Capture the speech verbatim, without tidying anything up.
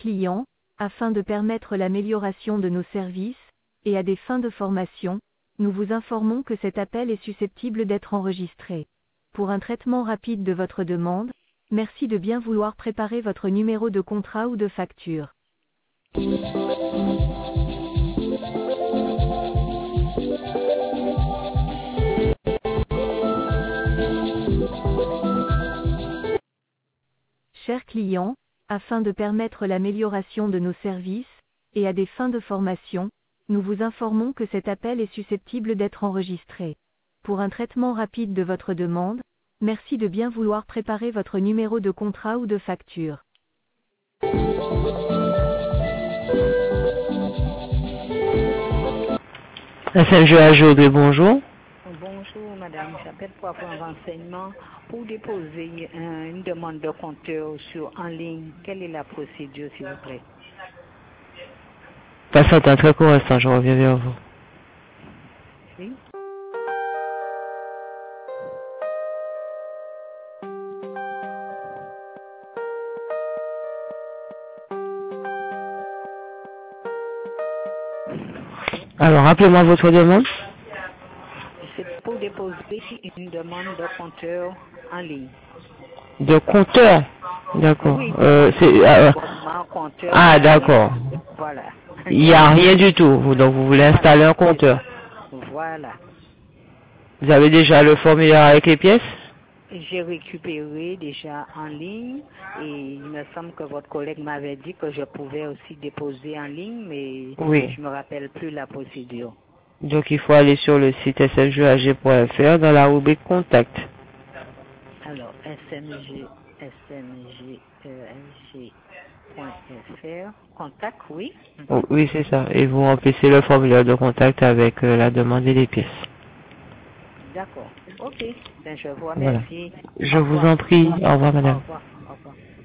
clients, afin de permettre l'amélioration de nos services, et à des fins de formation, nous vous informons que cet appel est susceptible d'être enregistré. Pour un traitement rapide de votre demande, merci de bien vouloir préparer votre numéro de contrat ou de facture. Chers clients, afin de permettre l'amélioration de nos services, et à des fins de formation, nous vous informons que cet appel est susceptible d'être enregistré. Pour un traitement rapide de votre demande, merci de bien vouloir préparer votre numéro de contrat ou de facture. S M G A Jodé, bonjour. Bonjour madame, j'appelle pour avoir un renseignement pour déposer euh, une demande de compteur sur en ligne. Quelle est la procédure s'il vous plaît? Patiente un très court instant, je reviens vers vous. Oui. Alors, rappelez-moi votre demande. C'est pour déposer une demande de compteur en ligne. De compteur. D'accord. Oui, Euh, c'est, euh, compteur ah, d'accord. Voilà. Il n'y a rien du tout. Vous- Donc, vous voulez installer un compteur. Voilà. Vous avez déjà le formulaire avec les pièces? J'ai récupéré déjà en ligne et il me semble que votre collègue m'avait dit que je pouvais aussi déposer en ligne, mais Oui. je me rappelle plus la procédure. Donc, il faut aller sur le site s m g a g point f r dans la rubrique Contact. Alors, S M G, S M G, euh, S G point F R, contact, oui. Oh, oui, c'est ça. Et vous remplissez le formulaire de contact avec euh, la demande et les pièces. D'accord. Ok. Ben, je vous Voilà. remercie. Je Au vous revoir. en prie. Au revoir, madame. Au revoir. Au revoir.